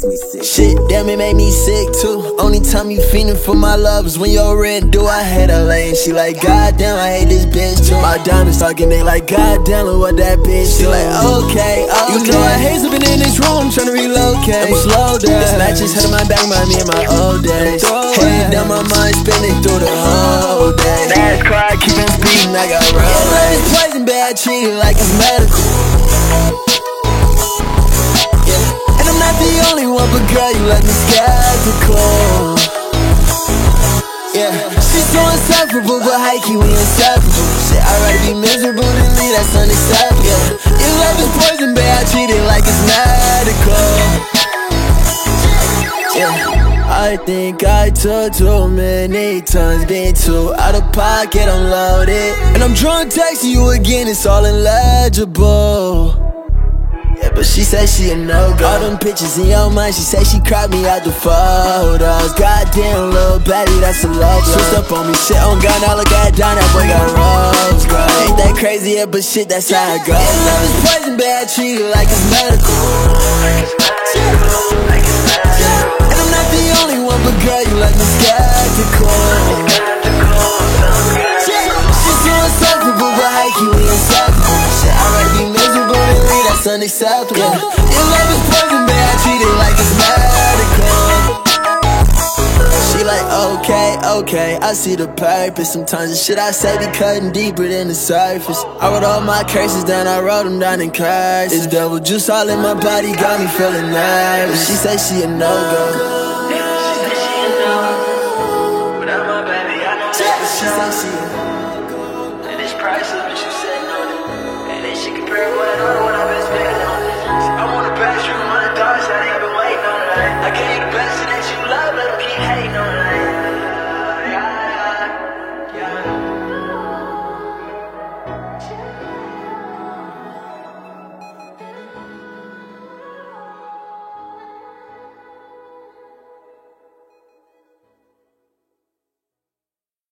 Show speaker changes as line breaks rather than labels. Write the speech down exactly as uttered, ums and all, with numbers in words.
makes me sick.
Shit, damn, it made me sick too. Only time you fiending for my love is when you're red. Do I hate her lane? She like, goddamn, I hate this bitch too. My diamonds talking, they like, goddamn, look what that bitch. She like, okay, okay. You know I hate been in this room, tryna relocate. I'm slow down. This night just had on my back, remind me of my old days. Head down my mind, spinning through the whole day. Fast car, keeping speeding, I got road. Yeah, love is poison, bad, treated like it's medical. Yeah. And I'm not the only one, but girl, you like me skeptical. Yeah, she's so insufferable, but high-key we inseparable. Shit, I'd rather be miserable than leave, that's unacceptable. Yeah. Your love is poison, babe, I treat it like it's medical. Yeah. I think I took too many times, been too out of pocket, I'm loaded. And I'm drunk texting you again, it's all illegible. Yeah, but she said she a no-go. All them pictures in your mind, she said she cried me out the photos. Goddamn little baby, that's a low blow. Switched up on me, shit on God, now look at it down, that boy got rose gold. Ain't that crazy, yeah, but shit, that's how it goes. Yeah, love is poison, bad, treat it like it's medical. And I'm not the only one, but girl, you like me skeptical. She's so insufferable, but high-key we inseparable. Shit, I'd rather be miserable than leave, that's unacceptable. Your love is poison, babe, I treat it like it's medical. She like, okay, okay, I see the purpose. Sometimes the shit I say be cutting deeper than the surface. I wrote all my curses down, I wrote them down in cursive. It's devil juice all in my body, got me feeling nervous. She say she a no-go. She say she a no-go. And it's priceless, but you said no. And then she compare what I